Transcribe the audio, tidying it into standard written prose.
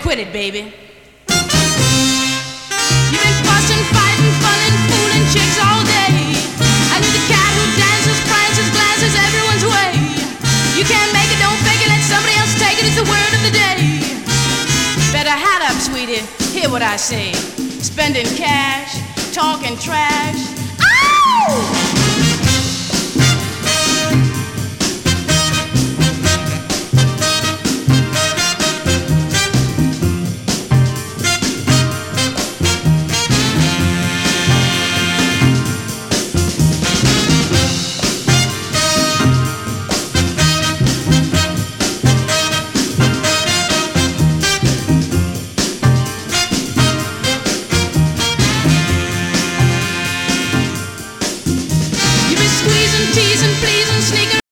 quit it, baby. You've been fussing, fighting, funning, fooling chicks all day. I knew the cat who dances, prances, glances everyone's way. You can't make it, don't fake it, let somebody else take it, it's the word of the day. Better hat up, sweetie, hear what I say. Spending cash, talking trash. Ow!